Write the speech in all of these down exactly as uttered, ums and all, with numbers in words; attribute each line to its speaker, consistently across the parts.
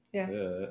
Speaker 1: Yeah.
Speaker 2: Yeah.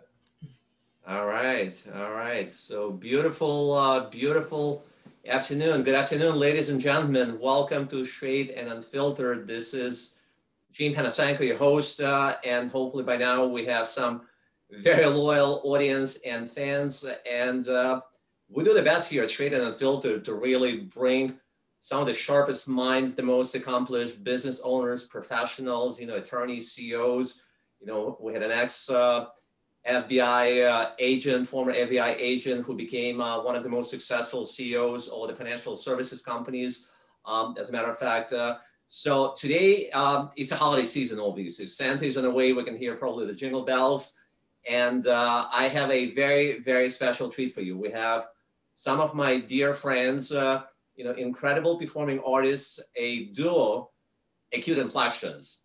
Speaker 3: All right, all right. So beautiful, uh, beautiful afternoon. Good afternoon, ladies and gentlemen. Welcome to Straight and Unfiltered. This is Gene Panasenko, your host, uh, and hopefully by now we have some very loyal audience and fans. And uh, we do the best here at Straight and Unfiltered to really bring some of the sharpest minds, the most accomplished business owners, professionals, you know, attorneys, C E Os. You know, we had an ex uh, F B I uh, agent, former F B I agent, who became uh, one of the most successful C E Os of the financial services companies. Um, as a matter of fact, uh, so today um, it's a holiday season, obviously. Santa's on the way. We can hear probably the jingle bells. And uh, I have a very, very special treat for you. We have some of my dear friends, uh, you know, incredible performing artists, a duo, Acute Inflections.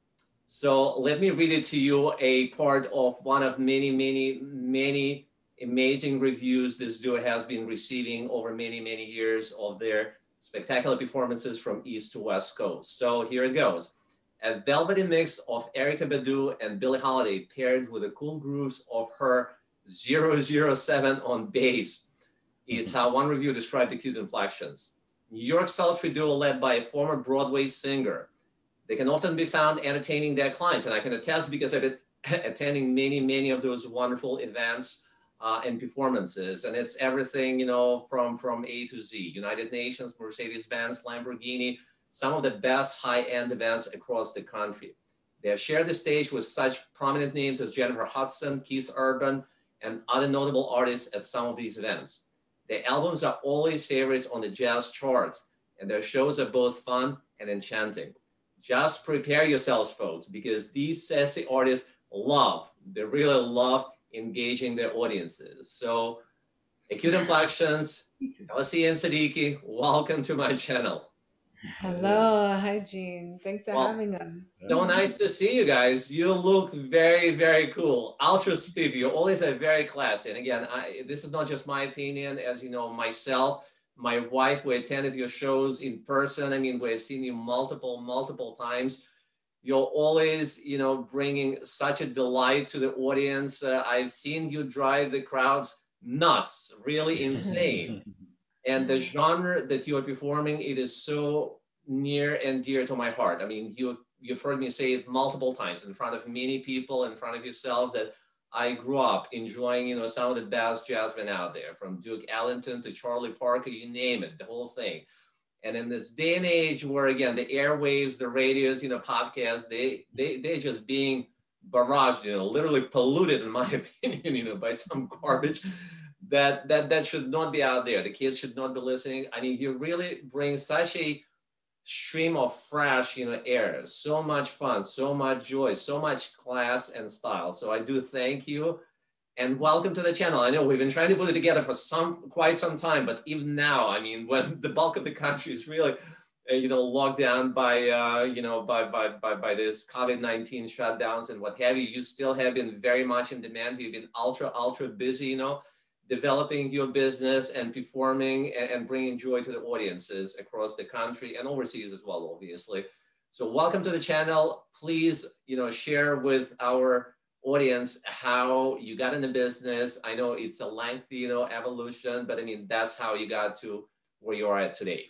Speaker 3: So let me read it to you, a part of one of many, many, many amazing reviews this duo has been receiving over many, many years of their spectacular performances from East to West Coast. So here it goes. A velvety mix of Erykah Badu and Billie Holiday paired with the cool grooves of her zero zero seven on bass is how one review described the Cute Inflections. New York sultry duo led by a former Broadway singer. They can often be found entertaining their clients, and I can attest because I've been attending many, many of those wonderful events uh, and performances, and it's everything you know from from A to Z. United Nations, Mercedes-Benz, Lamborghini, some of the best high-end events across the country. They have shared the stage with such prominent names as Jennifer Hudson, Keith Urban, and other notable artists at some of these events. Their albums are always favorites on the jazz charts, and their shows are both fun and enchanting. Just prepare yourselves, folks, because these sassy artists love, they really love engaging their audiences. So, Acute Inflections, Elsie and Siddiqui, welcome to my channel.
Speaker 2: Yeah.
Speaker 1: Hello. Hi, Jean. Thanks for
Speaker 3: Well,
Speaker 1: having us.
Speaker 3: so
Speaker 2: Yeah.
Speaker 3: nice to see you guys. You look very, very cool. Ultra spiffy. You always are very classy. And again, I, this is not just my opinion. As you know, myself, my wife, we attended your shows in person. I mean, we've seen you multiple, multiple times. You're always, you know, bringing such a delight to the audience. Uh, I've seen you drive the crowds nuts, really insane. And the genre that you are performing, it is so near and dear to my heart. I mean, you've you've heard me say it multiple times in front of many people, in front of yourselves, that I grew up enjoying, you know, some of the best jazzmen out there, from Duke Ellington to Charlie Parker, you name it, the whole thing. And in this day and age where again the airwaves, the radios, you know, podcasts, they they they're just being barraged, you know, literally polluted, in my opinion, you know, by some garbage that that that should not be out there. The kids should not be listening. I mean, you really bring such a stream of fresh, you know, air, so much fun, so much joy, so much class and style. So I do thank you and welcome to the channel. I know we've been trying to put it together for some quite some time, but even now, I mean, when the bulk of the country is really, uh, you know, locked down by, uh, you know, by by by by this COVID nineteen shutdowns and what have you, you still have been very much in demand. You've been ultra ultra busy, you know, developing your business and performing and, and bringing joy to the audiences across the country and overseas as well, obviously. So welcome to the channel. Please, you know, share with our audience how you got into business. I know it's a lengthy, you know, evolution, but I mean, that's how you got to where you are at today.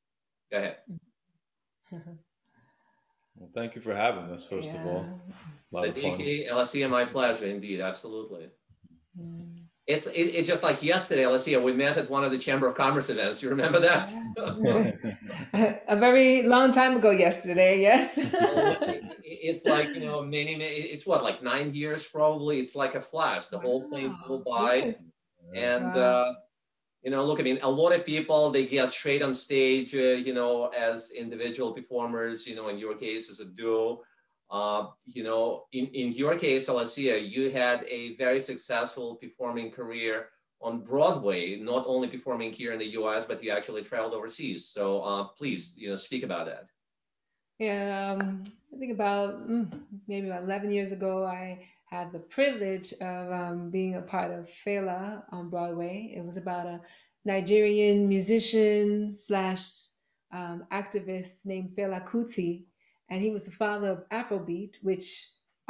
Speaker 3: Go ahead.
Speaker 2: Well, thank you for having us, first of
Speaker 1: Yeah.
Speaker 2: all. A lot of fun.
Speaker 3: Siddiqui, L S E, my pleasure indeed. Absolutely.
Speaker 1: Mm.
Speaker 3: It's it, it's just like yesterday, L S E, we met at one of the Chamber of Commerce events. You remember that?
Speaker 1: Yeah. A very long time ago yesterday, yes.
Speaker 3: Well, it's like, you know, many, many, it's what, like nine years probably. It's like a flash. The whole thing flew
Speaker 1: Wow.
Speaker 3: by.
Speaker 1: Yeah.
Speaker 2: Yeah.
Speaker 3: And,
Speaker 1: Wow.
Speaker 3: uh, you know, look, I mean, a lot of people, they get straight on stage, uh, you know, as individual performers, you know, in your case, as a duo. Uh, you know, in, in your case, Alessia, you had a very successful performing career on Broadway, not only performing here in the U S, but you actually traveled overseas. So uh, please, you know, speak about that.
Speaker 1: Yeah, um, I think about mm, maybe about eleven years ago, I had the privilege of um, being a part of Fela on Broadway. It was about a Nigerian musician slash um, activist named Fela Kuti, and he was the father of Afrobeat, which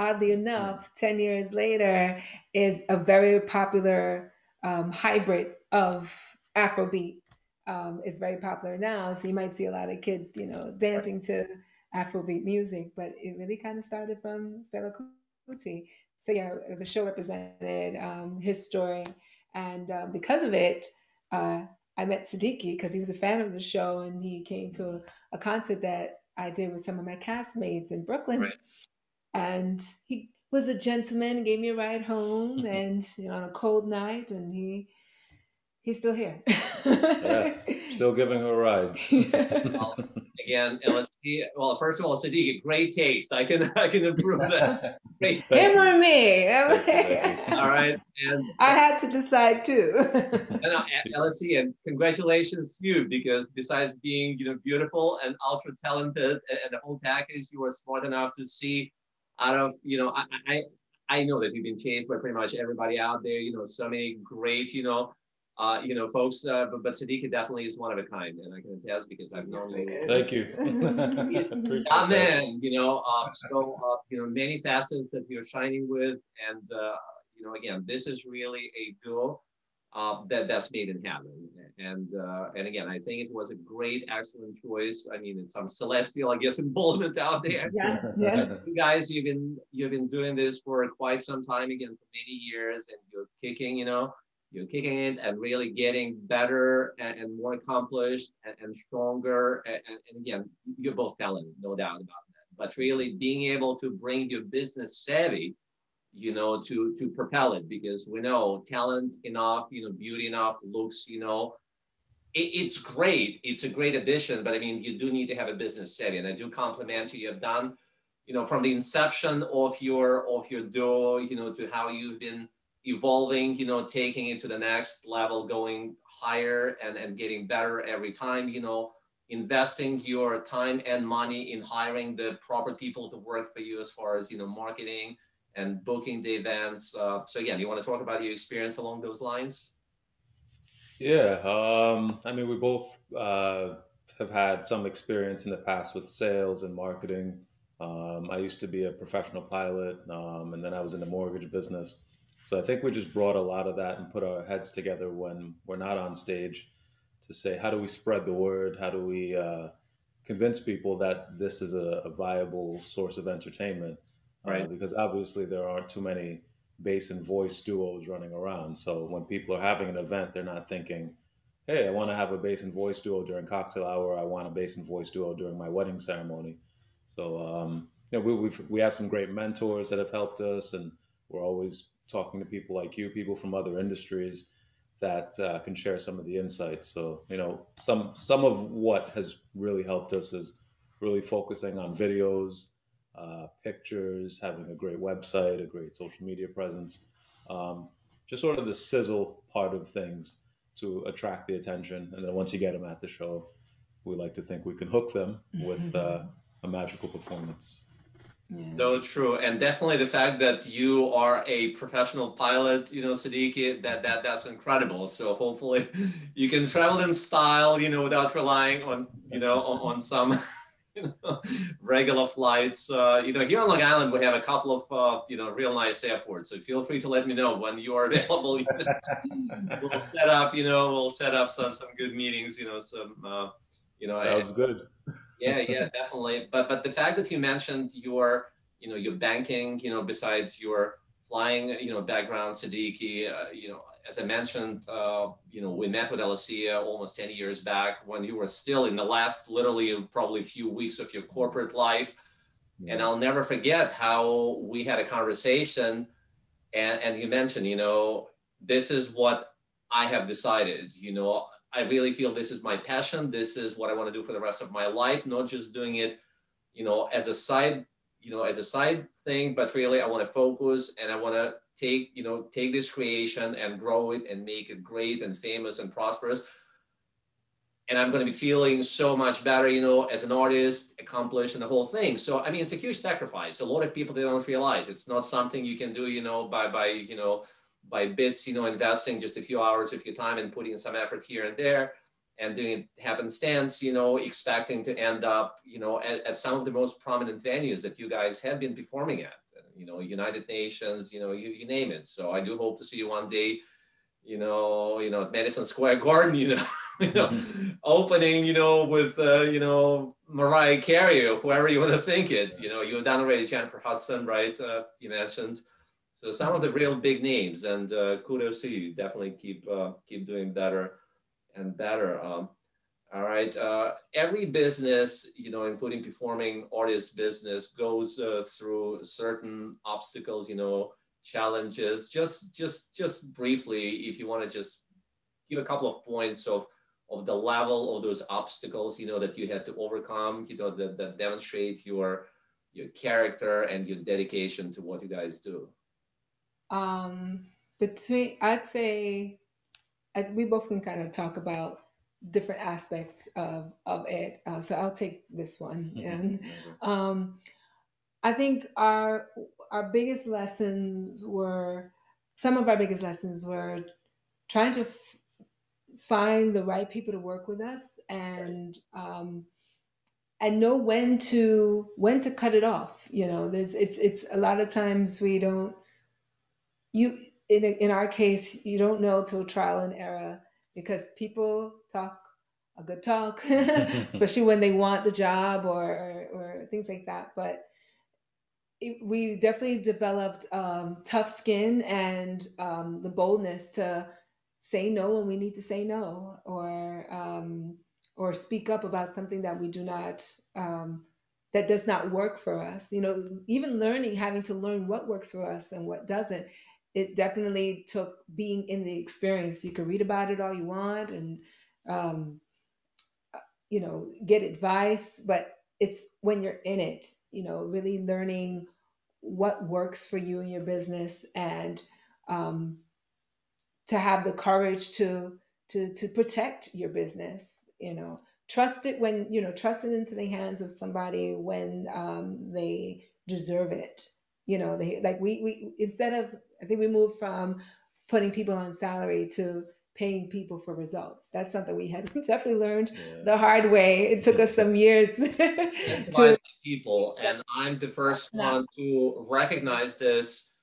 Speaker 1: oddly enough, ten years later, is a very popular um, hybrid of Afrobeat. Um, it's very popular now, so you might see a lot of kids, you know, dancing to Afrobeat music. But it really kind of started from Fela Kuti. So yeah, the show represented um, his story, and uh, because of it, uh, I met Siddiqui because he was a fan of the show, and he came to a, a concert that I did with some of my castmates in Brooklyn,
Speaker 3: Right.
Speaker 1: and he was a gentleman, gave me a ride home, and you know, on a cold night, and he he's still here.
Speaker 2: Yes, still giving her rides.
Speaker 3: Well, again, L S D. Well, first of all, Sadiq, great taste. I can I can approve that. Great.
Speaker 1: Him or me?
Speaker 3: All right, and
Speaker 1: I had to decide too.
Speaker 3: and, uh, L S D, and congratulations to you, because besides being, you know, beautiful and ultra talented and, and the whole package, you were smart enough to see out of, you know, I, I I know that you've been chased by pretty much everybody out there. You know, so many great, you know. Uh, you know, folks, uh, but, but Siddiqui definitely is one of a kind, and I can attest because I've known him.
Speaker 2: Thank you.
Speaker 3: Amen. You know, uh, so uh, you know, many facets that you're shining with, and uh, you know, again, this is really a duo uh, that that's made in heaven. And uh, and again, I think it was a great, excellent choice. I mean, it's some celestial, I guess, involvement out there.
Speaker 1: Yeah, yeah.
Speaker 3: You guys, you've been you've been doing this for quite some time, again, for many years, and you're kicking, you know. You're kicking it and really getting better and, and more accomplished and, and stronger. And, and again, you're both talented, no doubt about that. But really being able to bring your business savvy, you know, to to propel it, because we know talent enough, you know, beauty enough, looks, you know, it, it's great. It's a great addition. But I mean, you do need to have a business savvy, and I do compliment you. You've done, you know, from the inception of your of your duo, you know, to how you've been evolving, you know, taking it to the next level, going higher and, and getting better every time, you know, investing your time and money in hiring the proper people to work for you as far as, you know, marketing and booking the events. Uh, so again, you want to talk about your experience along those lines?
Speaker 2: Yeah, um, I mean, we both uh, have had some experience in the past with sales and marketing. Um, I used to be a professional pilot, um, and then I was in the mortgage business. So I think we just brought a lot of that and put our heads together when we're not on stage to say, how do we spread the word? How do we uh, convince people that this is a, a viable source of entertainment?
Speaker 3: Right.
Speaker 2: Uh, because obviously there aren't too many bass and voice duos running around. So when people are having an event, they're not thinking, hey, I want to have a bass and voice duo during cocktail hour. I want a bass and voice duo during my wedding ceremony. So um, you know, we, we've, we have some great mentors that have helped us, and we're always talking to people like you, people from other industries that uh, can share some of the insights. So, you know, some some of what has really helped us is really focusing on videos, uh, pictures, having a great website, a great social media presence, um, just sort of the sizzle part of things to attract the attention. And then once you get them at the show, we like to think we can hook them with uh, a magical performance.
Speaker 1: Yeah.
Speaker 3: So true, and definitely the fact that you are a professional pilot, you know, Siddiqui, that that that's incredible. So hopefully, you can travel in style, you know, without relying on, you know, on, on some, you know, regular flights. Uh, you know, here on Long Island, we have a couple of, uh, you know, real nice airports. So feel free to let me know when you are available. We'll set up, you know, we'll set up some some good meetings. You know, some, uh, you know,
Speaker 2: that was good.
Speaker 3: Yeah, yeah, definitely. But but the fact that you mentioned your, you know, your banking, you know, besides your flying, you know, background, Siddiqui, uh, you know, as I mentioned, uh, you know, we met with Alicia almost ten years back when you were still in the last, literally, probably few weeks of your corporate life. Yeah. And I'll never forget how we had a conversation, and, and you mentioned, you know, this is what I have decided, you know, I really feel this is my passion. This is what I want to do for the rest of my life, not just doing it, you know, as a side, you know, as a side thing, but really I want to focus and I want to take, you know, take this creation and grow it and make it great and famous and prosperous. And I'm going to be feeling so much better, you know, as an artist, accomplished and the whole thing. So, I mean, it's a huge sacrifice. A lot of people, they don't realize it's not something you can do, you know, by, by, you know, by bits, you know, investing just a few hours of your time and putting some effort here and there and doing it happenstance, you know, expecting to end up, you know, at, at some of the most prominent venues that you guys have been performing at. you know, United Nations, you know, you, you name it. So I do hope to see you one day, you know, you know, at Madison Square Garden, you know, you know, opening, you know, with, uh, you know, Mariah Carey or whoever you want to think it. You know, you've done already Jennifer Hudson, right? Uh, you mentioned. So some of the real big names, and uh, kudos to you. Definitely keep uh, keep doing better and better. Um, all right. Uh, every business, you know, including performing artist business, goes uh, through certain obstacles, you know, challenges. Just, just, just briefly, if you want to just give a couple of points of of the level of those obstacles, you know, that you had to overcome, you know, that, that demonstrate your your character and your dedication to what you guys do.
Speaker 1: Um, between, I'd say, I, we both can kind of talk about different aspects of of it. Uh, so I'll take this one, and um, I think our our biggest lessons were some of our biggest lessons were trying to f- find the right people to work with us,
Speaker 3: Right.
Speaker 1: and um, and know when to when to cut it off. You know, there's it's it's a lot of times we don't you in in our case you don't know till trial and error, because people talk a good talk, especially when they want the job, or, or or things like that. But it, we definitely developed um, tough skin, and um, the boldness to say no when we need to say no, or um, or speak up about something that we do not um, that does not work for us. You know, even learning, having to learn what works for us and what doesn't. It definitely took being in the experience. You can read about it all you want, and um, you know, get advice, but it's when you're in it, you know, really learning what works for you in your business, and um, to have the courage to to to protect your business. You know, trust it when you know trust it into the hands of somebody when um, they deserve it. You know, they like we we instead of I think we moved from putting people on salary to paying people for results. That's something we had definitely learned
Speaker 2: Yeah.
Speaker 1: the hard way. It took us some years
Speaker 3: Incentivized
Speaker 1: to
Speaker 3: people, and I'm the first
Speaker 1: not.
Speaker 3: one to recognize this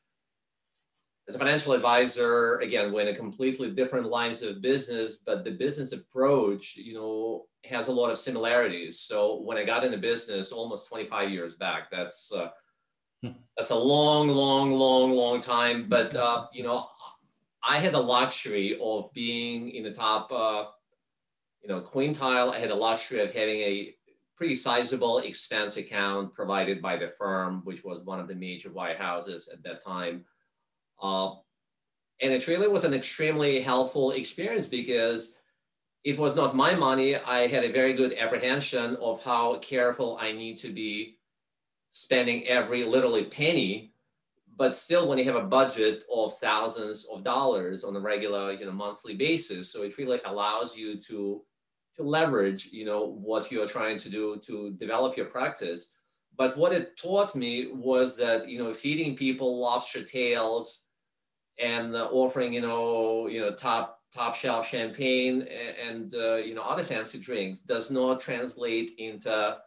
Speaker 3: as a financial advisor. Again, we're in a completely different lines of business, but the business approach, you know, has a lot of similarities. So when I got into business almost twenty-five years back, that's uh, that's a long, long, long, long time. But uh, you know, I had the luxury of being in the top, uh, you know, quintile. I had the luxury of having a pretty sizable expense account provided by the firm, which was one of the major wirehouses at that time. Uh, and it really was an extremely helpful experience because it was not my money. I had a very good apprehension of how careful I need to be spending every literally penny. But still, when you have a budget of thousands of dollars on a regular, you know, monthly basis, so it really allows you to to leverage, you know, what you're trying to do to develop your practice. But what it taught me was that, you know, feeding people lobster tails and uh, offering, you know, you know, top top shelf champagne and, and uh, you know, other fancy drinks does not translate into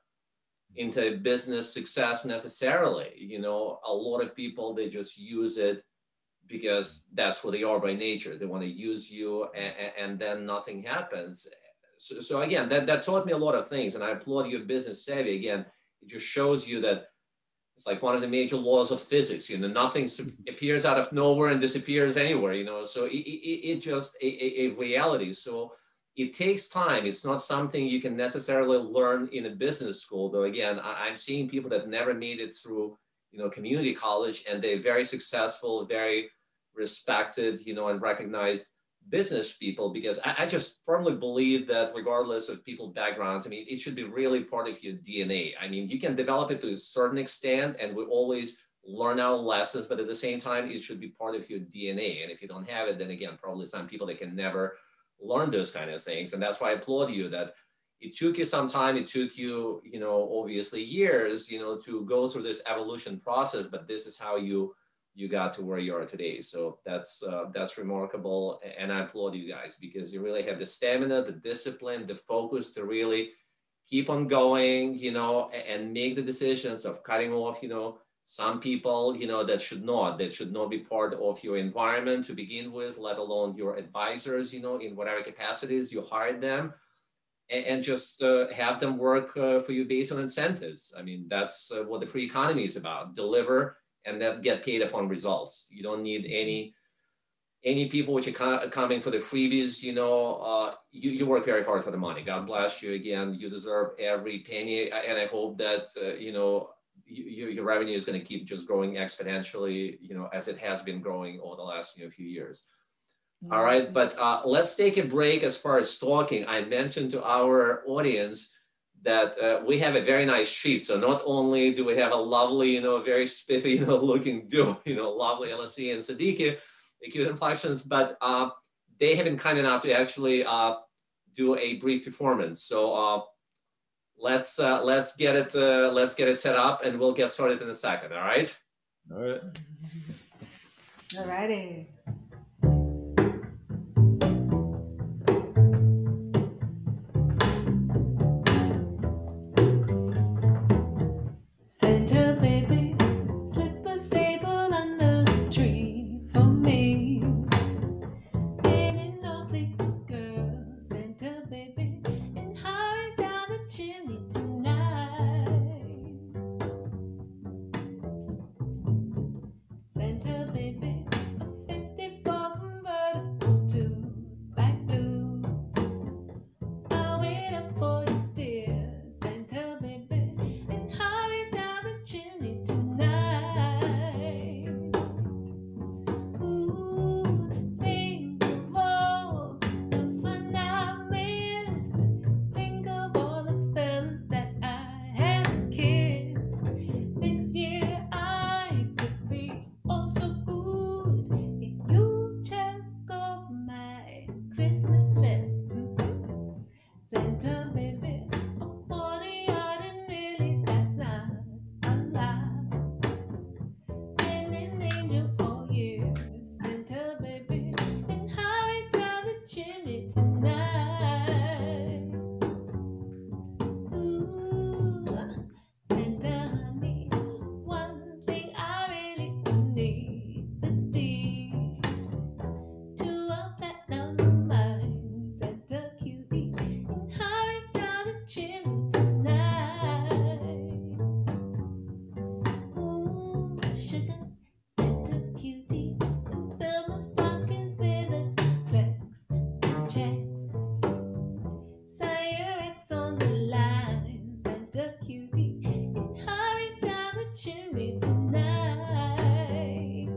Speaker 3: into business success necessarily. You know, a lot of people, they just use it because that's who they are by nature. They want to use you, and, and then nothing happens. So, so again, that, that taught me a lot of things, and I applaud your business savvy. Again, it just shows you that it's like one of the major laws of physics. You know, nothing appears out of nowhere and disappears anywhere. You know, so it, it, it just a, a, a reality. So it takes time. It's not something you can necessarily learn in a business school. Though again, I, I'm seeing people that never made it through, you know, community college, and they're very successful, very respected, you know, and recognized business people, because I, I just firmly believe that regardless of people's backgrounds, I mean, it should be really part of your D N A. I mean, you can develop it to a certain extent, and we always learn our lessons, but at the same time, it should be part of your D N A. And if you don't have it, then again, probably some people that can never learn those kind of things. And that's why I applaud you that it took you some time. It took you, you know, obviously years, you know, to go through this evolution process, but this is how you you got to where you are today. So that's uh, that's remarkable, and I applaud you guys because you really have the stamina, the discipline, the focus to really keep on going, you know, and make the decisions of cutting off, you know, Some people, you know, that should not, that should not be part of your environment to begin with, let alone your advisors, you know, in whatever capacities you hired them, and, and just uh, have them work uh, for you based on incentives. I mean, that's uh, what the free economy is about: deliver and then get paid upon results. You don't need any any people which are coming for the freebies. You know, uh, you, you work very hard for the money. God bless you again. You deserve every penny, and I hope that uh, you know, you, your revenue is going to keep just growing exponentially, you know, as it has been growing over the last you know, few years. Mm-hmm. All right, but uh, let's take a break as far as talking. I mentioned to our audience that uh, we have a very nice sheet. So not only do we have a lovely, you know, very spiffy, you know, looking duo, you know, lovely L S E and Siddiqui, Acute Inflections, but uh, they have been kind enough to actually uh, do a brief performance. So uh, let's uh, let's get it uh, let's get it set up, and we'll get started in a second. All right.
Speaker 2: All right.
Speaker 1: All righty. Santa baby, slip a sable under the tree for me. Ain't an awfully good girl, Santa baby, and hurry down the chimney tonight. Santa baby, a fifty-four convertible to light blue. I'll wait up for you, dear Santa baby, and hurry down the chimney tonight. Ooh, think of all the fun I've missed. Think of all the fellas that I haven't kissed. Next year I could be oh so good if you check off my Christmas list. Santa baby, a forty yard, and really that's not a lot. Been an angel all year, Santa baby, and hurry down the chimney tonight. Ooh, Santa honey, one thing I really need, the deed to a platinum mine, Santa cutie, and hurry down the chimney tonight. Ooh, sugar, Santa cutie, and fill my stockings with a duplex and checks. Sign your ex on the line, Santa cutie, and hurry down the chimney tonight.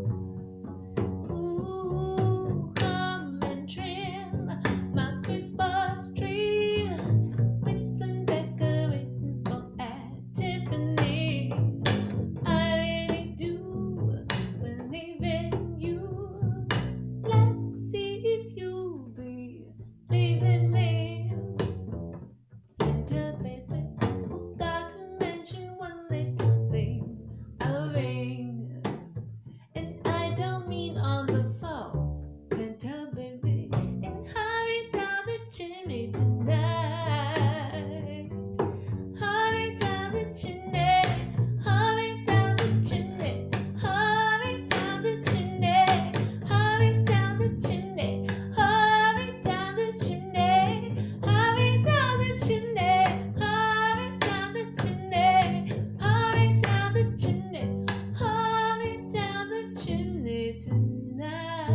Speaker 1: Ooh, come and trim my Christmas tree with some decorations for at Tiffany. I really do believe in you. Let's see if you believe in me. Santa baby, forgot to mention one little thing, a ring. And I don't mean on the phone, Santa baby, and hurry down the chimney tonight. Hurry down the chimney, hurry down the chimney, hurry down the chimney, hurry down the chimney, hurry down the chimney, hurry down the chimney, hurry down the chimney, hurry down the chimney, hurry down the chimney tonight.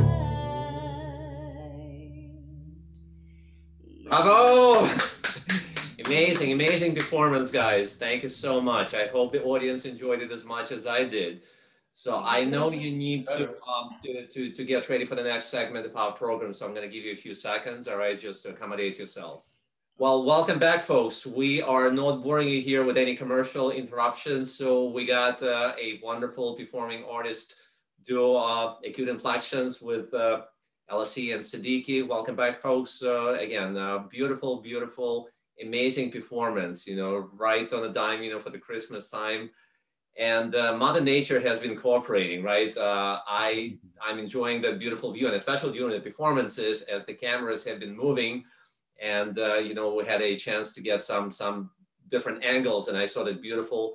Speaker 3: Bravo! Amazing, amazing performance, guys. Thank you so much. I hope the audience enjoyed it as much as I did. So I know you need to, um, to, to, to get ready for the next segment of our program. So I'm going to give you a few seconds, all right, just to accommodate yourselves. Well, welcome back, folks. We are not boring you here with any commercial interruptions. So we got uh, a wonderful performing artist duo, uh, Acute Inflections, with uh, L S E and Siddiqui. Welcome back, folks. Uh, again, uh, beautiful, beautiful, amazing performance, you know, right on the dime, you know, for the Christmas time. And uh, Mother Nature has been cooperating, right? Uh, I, I'm enjoying that beautiful view, and especially during the performances as the cameras have been moving. And, uh, you know, we had a chance to get some, some different angles, and I saw that beautiful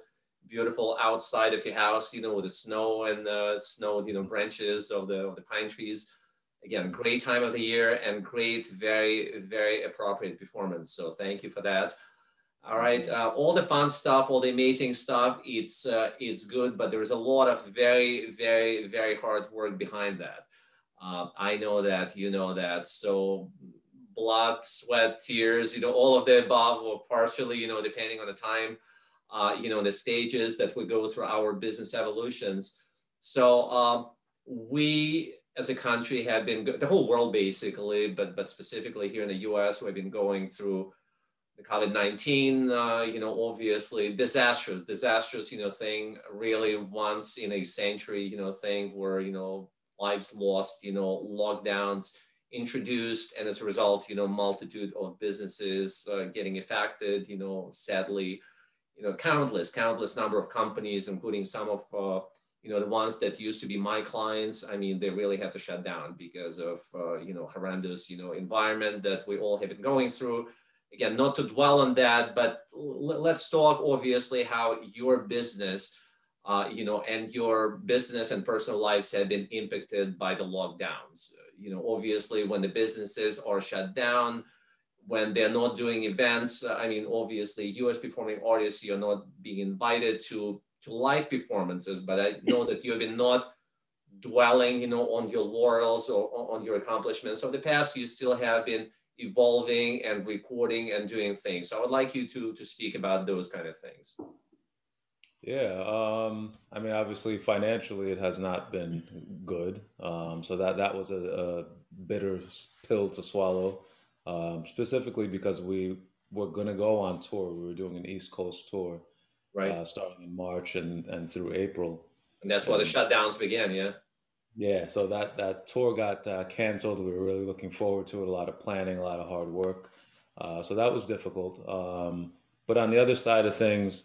Speaker 3: beautiful outside of your house, you know, with the snow and the snow, you know, branches of the, of the pine trees. Again, great time of the year and great, very, very appropriate performance. So thank you for that. All right, uh, all the fun stuff, all the amazing stuff, it's, uh, it's good, but there's a lot of very, very, very hard work behind that. Uh, I know that, you know that. So blood, sweat, tears, you know, all of the above, or partially, you know, depending on the time, uh, you know, the stages that we go through our business evolutions. So um, we, as a country, have been, the whole world basically, but, but specifically here in the U S, we've been going through the COVID nineteen, uh, you know, obviously disastrous, disastrous, you know, thing, really once in a century, you know, thing where, you know, lives lost, you know, lockdowns introduced, and as a result, you know, multitude of businesses uh, getting affected, you know, sadly, you know, countless, countless number of companies, including some of, uh, you know, the ones that used to be my clients. I mean, they really had to shut down because of, uh, you know, horrendous, you know, environment that we all have been going through. Again, not to dwell on that, but let's talk obviously how your business, uh, you know, and your business and personal lives have been impacted by the lockdowns. You know, obviously when the businesses are shut down, when they're not doing events, uh, I mean, obviously you as performing artists, you're not being invited to, to live performances, but I know that you've been not dwelling, you know, on your laurels or on your accomplishments of the past. You still have been evolving and recording and doing things. So I would like you to, to speak about those kind of things.
Speaker 2: Yeah, um, I mean, obviously, financially, it has not been good. Um, so that that was a, a bitter pill to swallow, um, specifically because we were going to go on tour. We were doing an East Coast tour,
Speaker 3: right?
Speaker 2: Uh, starting in March and, and through April.
Speaker 3: And that's why the shutdowns began, yeah?
Speaker 2: Yeah, so that, that tour got uh, canceled. We were really looking forward to it, a lot of planning, a lot of hard work. Uh, so that was difficult. Um, but on the other side of things,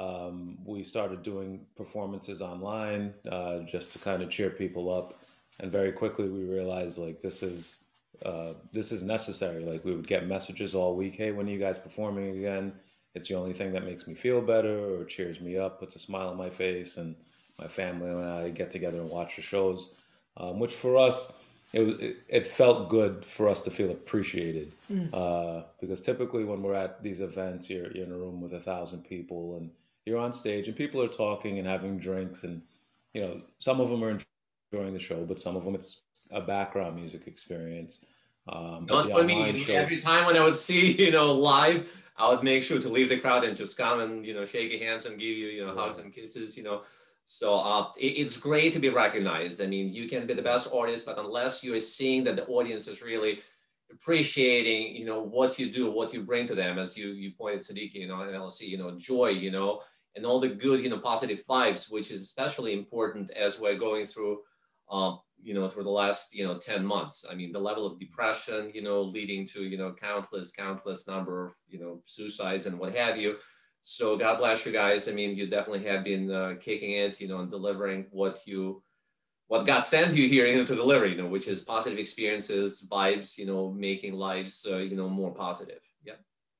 Speaker 2: um, we started doing performances online uh, just to kind of cheer people up. And very quickly we realized like this is uh, this is necessary. Like we would get messages all week, hey, when are you guys performing again? It's the only thing that makes me feel better or cheers me up, puts a smile on my face, and my family and I get together and watch the shows, um, which for us, it, was, it, it felt good for us to feel appreciated. Mm. Uh, because typically when we're at these events, you're, you're in a room with a thousand people and you're on stage and people are talking and having drinks. And, you know, some of them are enjoying the show, but some of them it's a background music experience. Um,
Speaker 3: Not for me. Shows, every time when I would see, you know, live, I would make sure to leave the crowd and just come and, you know, shake your hands and give you, you know, yeah. hugs and kisses, you know. So uh, it, it's great to be recognized. I mean, you can be the best artist, but unless you're seeing that the audience is really appreciating, you know, what you do, what you bring to them, as you you pointed to Sadiki, you know, and L L C, you know, joy, you know, and all the good, you know, positive vibes, which is especially important as we're going through, um, you know, through the last, you know, ten months. I mean, the level of depression, you know, leading to, you know, countless, countless number of, you know, suicides and what have you. So God bless you guys. I mean, you definitely have been uh, kicking it, you know, and delivering what you, what God sends you here, you know, to deliver, you know, which is positive experiences, vibes, you know, making lives, uh, you know, more positive. Yeah.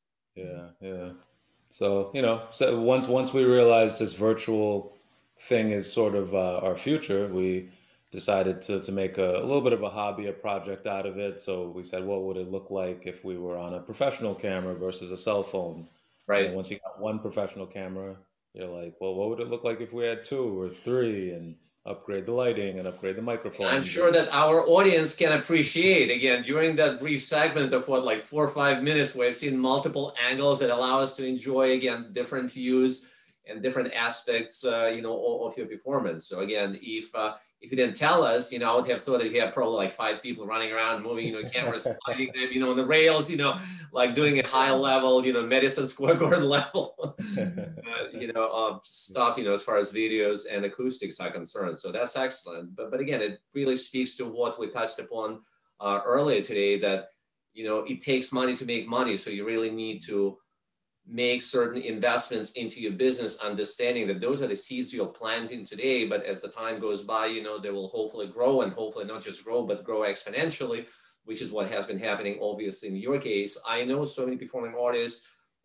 Speaker 2: Yeah. Yeah. So, you know, so once, once we realized this virtual thing is sort of uh, our future, we decided to, to make a, a little bit of a hobby, a project out of it. So we said, what would it look like if we were on a professional camera versus a cell phone?
Speaker 3: Right.
Speaker 2: And once you got one professional camera, you're like, well, what would it look like if we had two or three, and upgrade the lighting and upgrade the microphone?
Speaker 3: I'm sure that our audience can appreciate, again, during that brief segment of what, like four or five minutes, we've seen multiple angles that allow us to enjoy, again, different views and different aspects, uh, you know, of your performance. So again, if uh, if you didn't tell us, you know, I would have thought that you had probably like five people running around, moving, you know, cameras, sliding them, you know, on the rails, you know, like doing a high level, you know, Madison Square Garden level, uh, you know, uh, stuff, you know, as far as videos and acoustics are concerned. So that's excellent. But, but again, it really speaks to what we touched upon uh, earlier today, that, you know, it takes money to make money. So you really need to make certain investments into your business, understanding that those are the seeds you're planting today, but as the time goes by, you know, they will hopefully grow, and hopefully not just grow, but grow exponentially, which is what has been happening, obviously, in your case. I know so many performing artists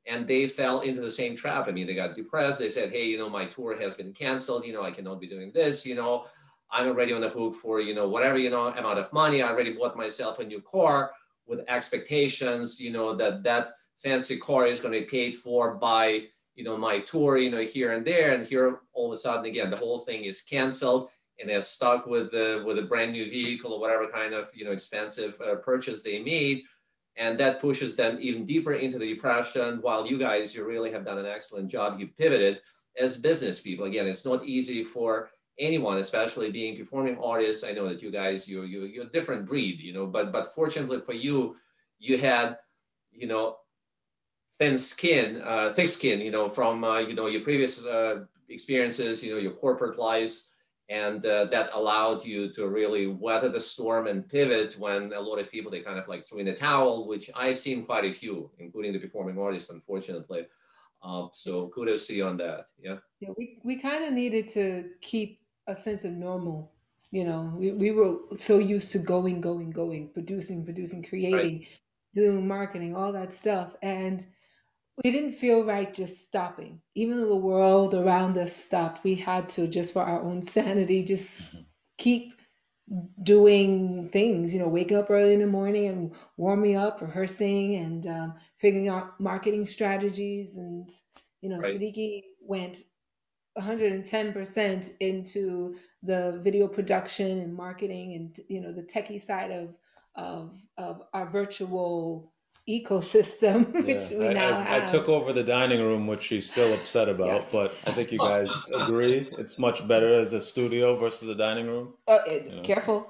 Speaker 3: and they fell into the same trap. I mean, they got depressed. They said, hey, you know, my tour has been canceled. You know, I cannot be doing this. You know, I'm already on the hook for, you know, whatever, you know, amount of money. I already bought myself a new car with expectations, you know, that that fancy car is going to be paid for by, you know, my tour, you know, here and there. And here, all of a sudden, again, the whole thing is canceled, and they're stuck with the, with a brand new vehicle or whatever kind of, you know, expensive uh, purchase they made. And that pushes them even deeper into the depression, while you guys, you really have done an excellent job. You pivoted as business people. Again, it's not easy for anyone, especially being performing artists. I know that you guys, you, you, you're a different breed, you know, but, but fortunately for you, you had, you know, thin skin, uh, thick skin, you know, from, uh, you know, your previous uh, experiences, you know, your corporate lives. And uh, that allowed you to really weather the storm and pivot when a lot of people, they kind of like threw in the towel, which I've seen quite a few, including the performing artists, unfortunately. Um, so kudos to you on that. Yeah.
Speaker 1: Yeah, we, we kind of needed to keep a sense of normal. You know, we, we were so used to going, going, going, producing, producing,
Speaker 3: Right.
Speaker 1: creating, doing marketing, all that stuff. And we didn't feel right just stopping. Even though the world around us stopped, we had to, just for our own sanity, just keep doing things, you know, wake up early in the morning and warming up, rehearsing, and um, figuring out marketing strategies. And, you know,
Speaker 3: Right.
Speaker 1: Siddiqui went one hundred ten percent into the video production and marketing and, you know, the techie side of, of, of our virtual ecosystem,
Speaker 2: Yeah,
Speaker 1: which we
Speaker 2: I,
Speaker 1: now
Speaker 2: I, I took
Speaker 1: have.
Speaker 2: over the dining room, which she's still upset about,
Speaker 1: Yes.
Speaker 2: but I think you guys agree it's much better as a studio versus a dining room,
Speaker 1: Oh,
Speaker 2: you
Speaker 1: it,
Speaker 2: know?
Speaker 1: careful.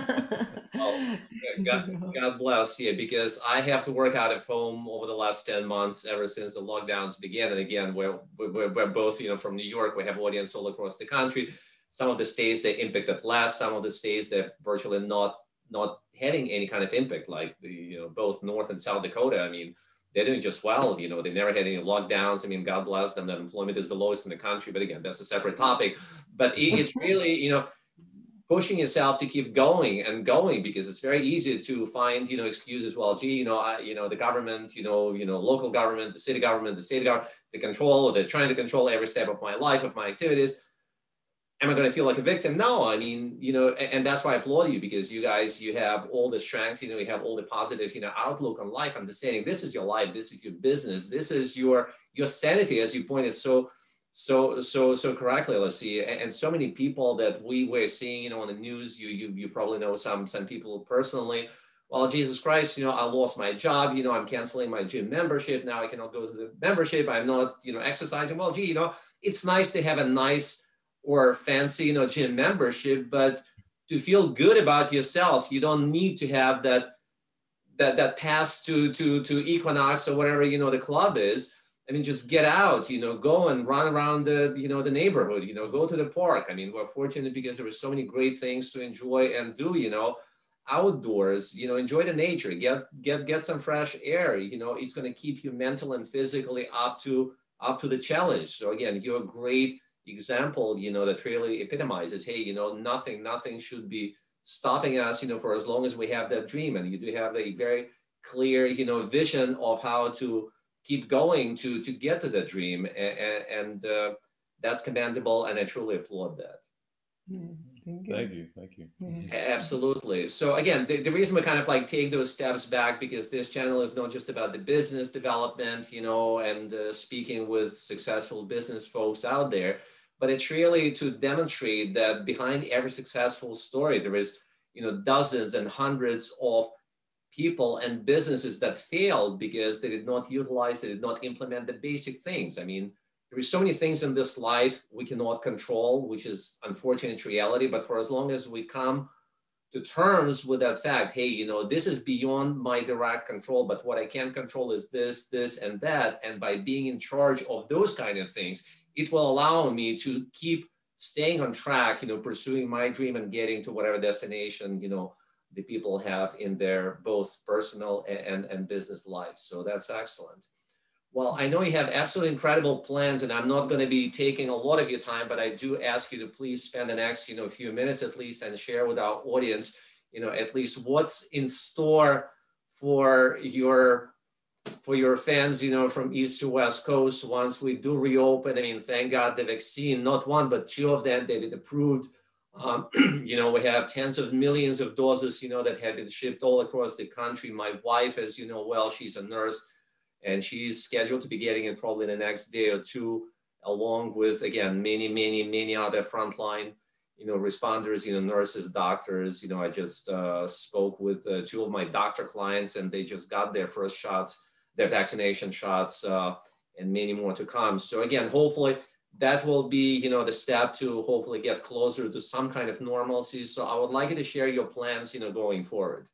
Speaker 3: Well, God, God bless you, because I have to work out of home over the last ten months, ever since the lockdowns began. And again, we're, we're, we're both, you know, from New York. We have audience all across the country. Some of the states they impacted less, some of the states they're virtually not, not having any kind of impact, like the, you know, both North and South Dakota. I mean, they're doing just well. You know, they never had any lockdowns. I mean, God bless them. That employment is the lowest in the country. But again, that's a separate topic. But it, it's really, you know, pushing yourself to keep going and going, because it's very easy to find, you know, excuses. Well, gee, you know, I, you know, the government, you know, you know, local government, the city government, the state government, the control, they're trying to control every step of my life, of my activities. Am I going to feel like a victim? No, I mean, you know, and, and that's why I applaud you, because you guys, you have all the strengths, you know, you have all the positive, you know, outlook on life, understanding this is your life, this is your business, this is your, your sanity, as you pointed so, so, so, so correctly, Lucy. And, and so many people that we were seeing, you know, on the news, you, you, you probably know some, some people personally. Well, Jesus Christ, you know, I lost my job, you know, I'm canceling my gym membership. Now I cannot go to the membership. I'm not, you know, exercising. Well, gee, you know, it's nice to have a nice or fancy, you know, gym membership, but to feel good about yourself, you don't need to have that, that, that pass to, to, to Equinox or whatever, you know, the club is. I mean, just get out, you know, go and run around the, you know, the neighborhood, you know, go to the park. I mean, we're fortunate because there were so many great things to enjoy and do, you know, outdoors, you know, enjoy the nature, get, get, get some fresh air, you know, it's going to keep you mental and physically up to, up to the challenge. So again, you're a great example, you know, that really epitomizes, hey, you know, nothing, nothing should be stopping us, you know, for as long as we have that dream. And you do have a very clear, you know, vision of how to keep going to, to get to that dream. And, and uh, that's commendable. And I truly applaud that.
Speaker 1: Yeah, thank you.
Speaker 2: Thank you, thank you.
Speaker 1: Yeah.
Speaker 3: Absolutely. So again, the, the reason we kind of like take those steps back, because this channel is not just about the business development, you know, and uh, speaking with successful business folks out there, but it's really to demonstrate that behind every successful story, there is, you know, dozens and hundreds of people and businesses that failed because they did not utilize, they did not implement the basic things. I mean, there are so many things in this life we cannot control, which is unfortunate reality. But for as long as we come to terms with that fact, hey, you know, this is beyond my direct control, but what I can control is this, this, and that. And by being in charge of those kind of things, it will allow me to keep staying on track, you know, pursuing my dream and getting to whatever destination, you know, the people have in their both personal and, and business lives. So that's excellent. Well, I know you have absolutely incredible plans, and I'm not going to be taking a lot of your time, but I do ask you to please spend the next, you know, few minutes at least and share with our audience, you know, at least what's in store for your for your fans, you know, from East to West Coast, once we do reopen, I mean, thank God the vaccine, not one, but two of them, they've been approved. Um, you know, we have tens of millions of doses, you know, that have been shipped all across the country. My wife, as you know well, she's a nurse, and she's scheduled to be getting it probably the next day or two, along with, again, many, many, many other frontline, you know, responders, you know, nurses, doctors. You know, I just uh, spoke with uh, two of my doctor clients, and they just got their first shots, their vaccination shots, uh, and many more to come. So again, hopefully that will be, you know, the step to hopefully get closer to some kind of normalcy. So I would like you to share your plans, you know, going forward.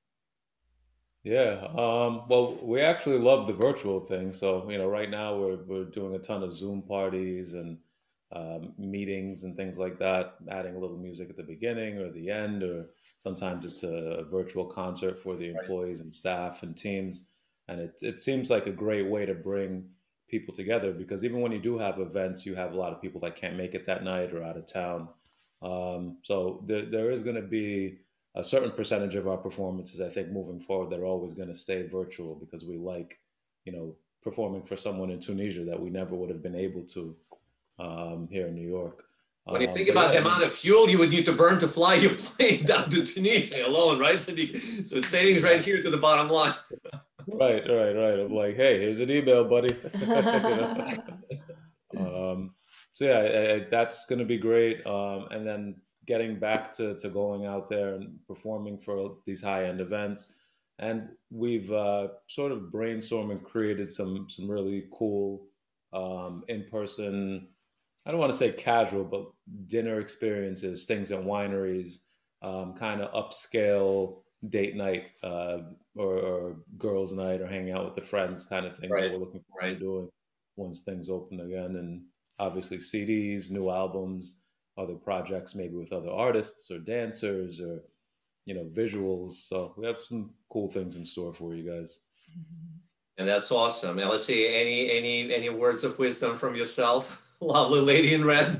Speaker 2: Yeah, um, well, we actually love the virtual thing. So, you know, right now we're we're doing a ton of Zoom parties and um, meetings and things like that, adding a little music at the beginning or the end, or sometimes just a, a virtual concert for the
Speaker 3: Right.
Speaker 2: employees and staff and teams. And it it seems like a great way to bring people together, because even when you do have events, you have a lot of people that can't make it that night or out of town. Um, so there there is going to be a certain percentage of our performances, I think, moving forward, that are always going to stay virtual, because we like, you know, performing for someone in Tunisia that we never would have been able to um, here in New York.
Speaker 3: When you
Speaker 2: Um,
Speaker 3: think
Speaker 2: but
Speaker 3: about
Speaker 2: yeah,
Speaker 3: the
Speaker 2: I
Speaker 3: amount
Speaker 2: mean,
Speaker 3: of fuel you would need to burn to fly your plane down to Tunisia alone, right? So, the, so it's savings right here to the bottom line.
Speaker 2: right, right, right. I'm like, hey, here's an email, buddy. You know? Um, so yeah, I, I, that's going to be great. Um, and then getting back to, to going out there and performing for these high end events. And we've uh, sort of brainstormed and created some some really cool um, in person. I don't want to say casual, but dinner experiences, things at wineries, um, kind of upscale date night uh, or, or girls' night or hanging out with the friends kind of things that
Speaker 3: Right,
Speaker 2: we're looking forward to
Speaker 3: right.
Speaker 2: doing once things open again. And obviously, C Ds, new albums, other projects, maybe with other artists or dancers or, you know, visuals. So we have some cool things in store for you guys.
Speaker 3: And that's awesome. And let's see, any any any words of wisdom from yourself, lovely lady in red?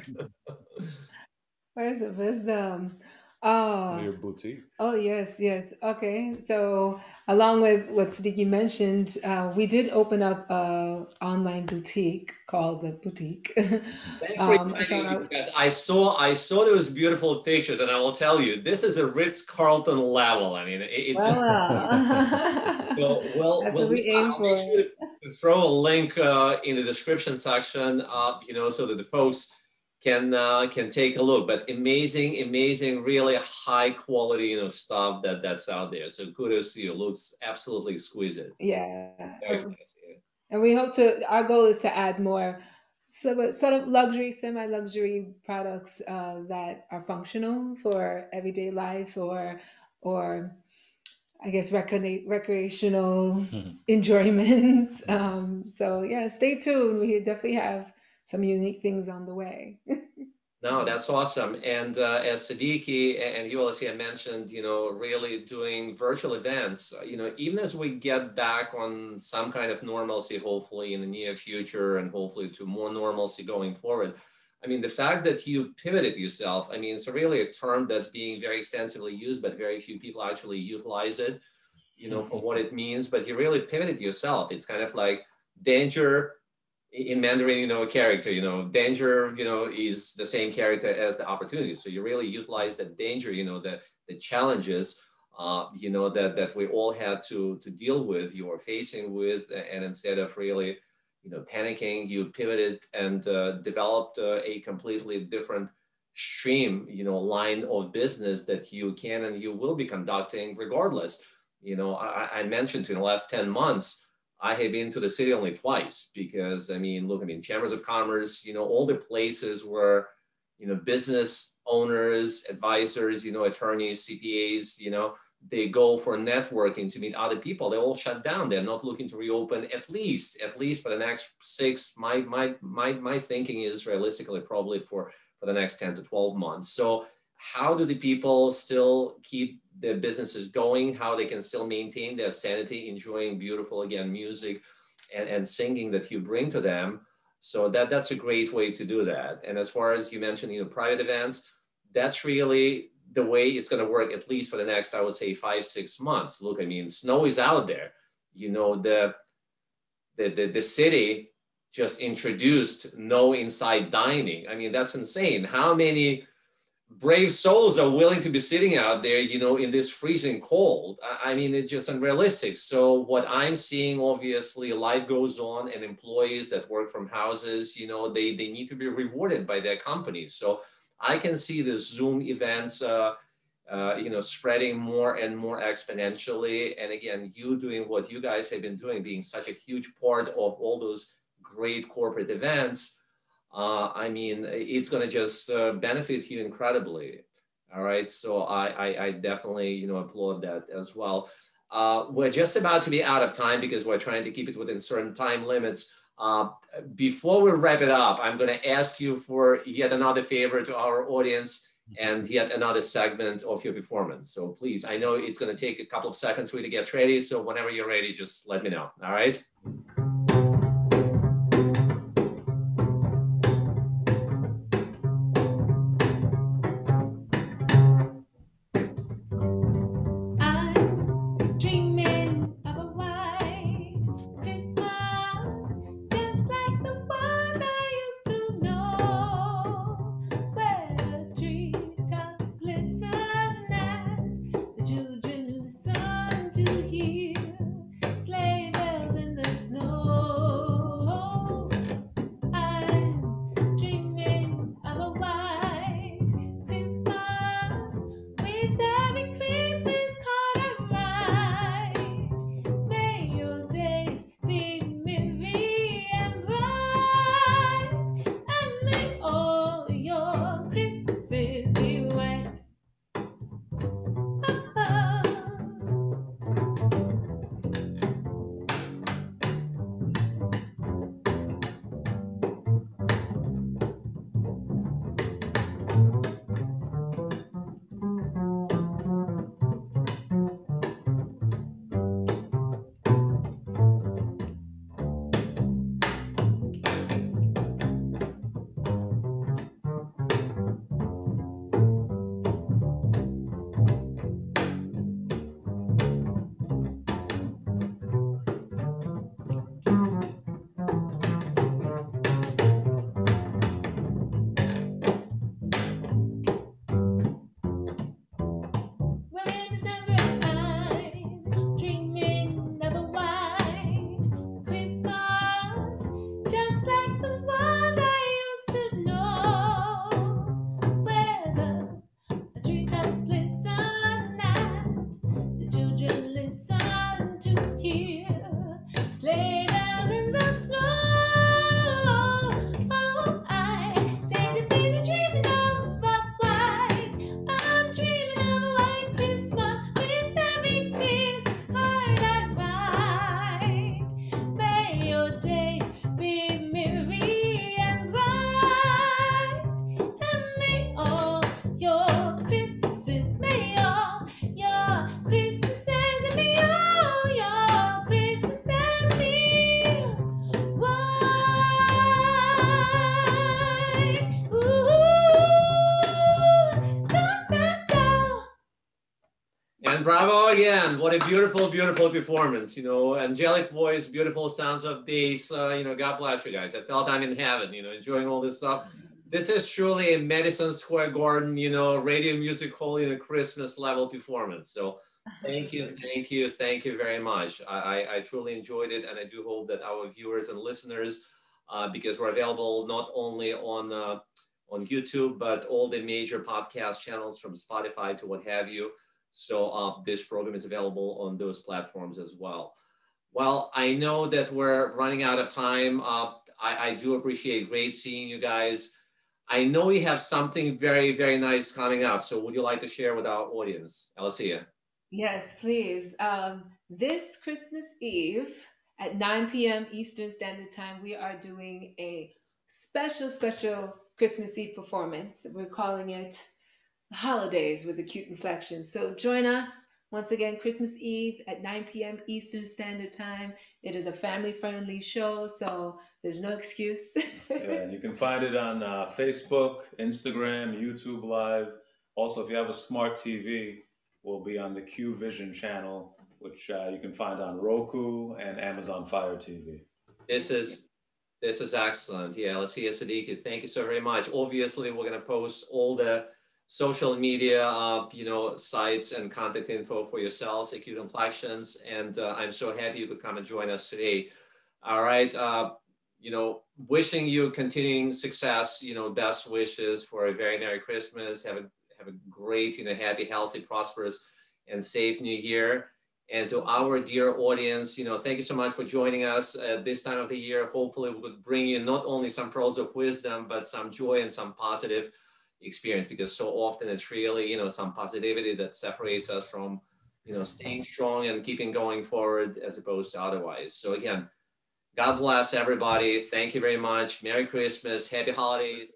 Speaker 1: Where's the wisdom?
Speaker 2: For
Speaker 1: Oh,
Speaker 2: your boutique.
Speaker 1: oh yes, yes. Okay. So along with what Siddiqui mentioned, uh, we did open up a online boutique called the Boutique.
Speaker 3: Thanks for
Speaker 1: um, so
Speaker 3: inviting me,
Speaker 1: our,
Speaker 3: because I saw I saw those beautiful pictures, and I will tell you, this is a Ritz-Carlton level. I mean, it, it
Speaker 1: well,
Speaker 3: just
Speaker 1: well.
Speaker 3: so well
Speaker 1: That's what
Speaker 3: well.
Speaker 1: we aim
Speaker 3: I'll make
Speaker 1: for.
Speaker 3: sure to throw a link uh, in the description section, uh, you know, so that the folks can uh, can take a look. But amazing, amazing, really high quality, you know, stuff that that's out there. So kudos to you. Looks absolutely exquisite.
Speaker 1: Yeah.
Speaker 3: Very
Speaker 1: And
Speaker 3: classy.
Speaker 1: and we hope to, our goal is to add more so, sort of luxury, semi luxury products uh, that are functional for everyday life or, or I guess, recre- recreational enjoyment. Um, so, yeah, stay tuned. We definitely have some unique things on the way.
Speaker 3: No, that's awesome. And uh, as Siddiqui and you, Alicia, mentioned, you know, really doing virtual events, uh, you know, even as we get back on some kind of normalcy, hopefully in the near future, and hopefully to more normalcy going forward. I mean, the fact that you pivoted yourself, I mean, it's really a term that's being very extensively used, but very few people actually utilize it, you know, for what it means. But you really pivoted yourself. It's kind of like danger in Mandarin, you know, character, you know, danger, you know, is the same character as the opportunity. So you really utilize that danger, you know, the, the challenges, uh, you know, that, that we all had to, to deal with, you were facing with, and instead of really, you know, panicking, you pivoted and uh, developed uh, a completely different stream, you know, line of business that you can and you will be conducting regardless. You know, I, I mentioned in the last ten months, I have been to the city only twice because, I mean, look, I mean, chambers of commerce, you know, all the places where, you know, business owners, advisors, you know, attorneys, C P As, you know, they go for networking to meet other people. They're all shut down. They're not looking to reopen at least, at least for the next six. My my my my thinking is realistically probably for for the next ten to twelve months. So how do the people still keep their businesses going, how they can still maintain their sanity, enjoying beautiful, again, music and, and singing that you bring to them. So that, that's a great way to do that. And as far as you mentioned, you know, private events, that's really the way it's going to work, at least for the next, I would say, five, six months. Look, I mean, snow is out there. You know, the the, the, the city just introduced no inside dining. I mean, that's insane. How many brave souls are willing to be sitting out there, you know, in this freezing cold? I mean, it's just unrealistic. So what I'm seeing, obviously, life goes on, and employees that work from houses, you know, they, they need to be rewarded by their companies. So I can see the Zoom events, uh, uh, you know, spreading more and more exponentially. And again, you doing what you guys have been doing, being such a huge part of all those great corporate events, uh, I mean, it's going to just uh, benefit you incredibly. All right. So I, I, I definitely, you know, applaud that as well. Uh, we're just about to be out of time because we're trying to keep it within certain time limits. Uh, before we wrap it up, I'm going to ask you for yet another favor to our audience and yet another segment of your performance. So please, I know it's going to take a couple of seconds for you to get ready. So whenever you're ready, just let me know. All right. Bravo again. What a beautiful, beautiful performance. You know, angelic voice, beautiful sounds of bass. Uh, you know, God bless you guys. I felt I'm in heaven, you know, enjoying all this stuff. This is truly a Madison Square Garden, you know, Radio Music Hall in a Christmas level performance. So thank you, thank you, thank you very much. I, I, I truly enjoyed it. And I do hope that our viewers and listeners, uh, because we're available not only on, uh, on YouTube, but all the major podcast channels from Spotify to what have you. So uh, this program is available on those platforms as well. Well, I know that we're running out of time. Uh, I, I do appreciate great seeing you guys. I know you have something very, very nice coming up. So would you like to share with our audience, Alicia?
Speaker 1: Yes, please. Um, this Christmas Eve at nine p m Eastern Standard Time, we are doing a special, special Christmas Eve performance. We're calling it Holidays with Acute Inflections. So join us once again, Christmas Eve at nine p m Eastern Standard Time. It is a family-friendly show, so there's no excuse.
Speaker 2: Yeah, and you can find it on uh, Facebook, Instagram, YouTube Live. Also, if you have a smart T V, we'll be on the Q Vision channel, which uh, you can find on Roku and Amazon Fire T V.
Speaker 3: This is this is excellent. Yeah, let's see, Sadiki. Thank you so very much. Obviously, we're gonna post all the social media, uh, you know, sites and contact info for yourselves, Acute Inflections. And uh, I'm so happy you could come and join us today. All right. Uh, you know, wishing you continuing success, you know, best wishes for a very Merry Christmas. Have a have a great, you know, happy, healthy, prosperous, and safe new year. And to our dear audience, you know, thank you so much for joining us at this time of the year. Hopefully we could bring you not only some pearls of wisdom, but some joy and some positive experience, because so often it's really, you know, some positivity that separates us from, you know, staying strong and keeping going forward as opposed to otherwise. So again, God bless everybody. Thank you very much. Merry Christmas. Happy holidays.